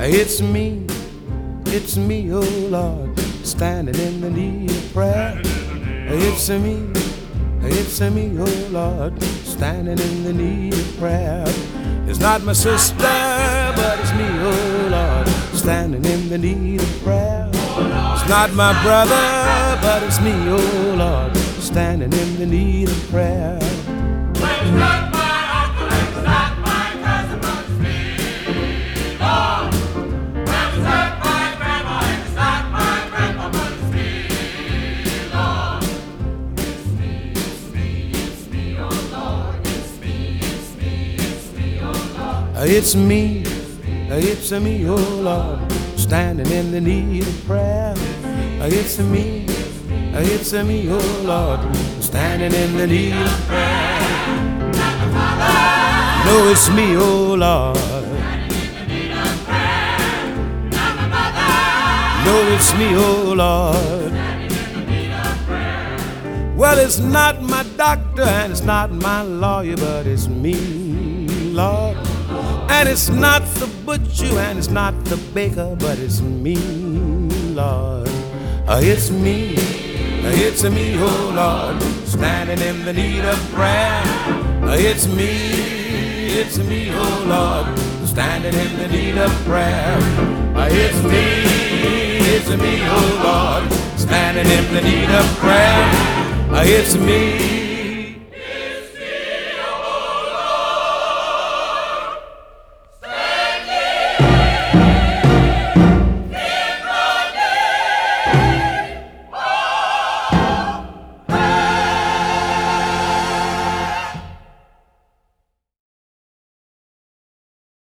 It's me, oh Lord, standing in the need of prayer. It's me, oh Lord, standing in the need of prayer. It's not my sister, but it's me, oh Lord, standing in the need of prayer. It's not my brother, but it's me, oh Lord, standing in the need of prayer. It's not my uncle, it's not my cousin, but it's me, Lord. It's not my grandma, it's not my grandpa, but it's me, Lord. It's me, oh Lord. It's me, oh Lord. It's me, oh Lord, standing in the need of prayer. It's me, oh Lord, standing in the need of prayer. No, it's me, oh Lord. No, it's me, oh Lord. Well, it's not my doctor and it's not my lawyer, but it's me, Lord. And it's not the butcher and it's not the baker, but it's me, Lord. It's me, oh Lord, standing in the need of prayer. It's me, oh Lord, standing in the need of prayer. It's me, oh Lord, standing in the need of prayer. It's me,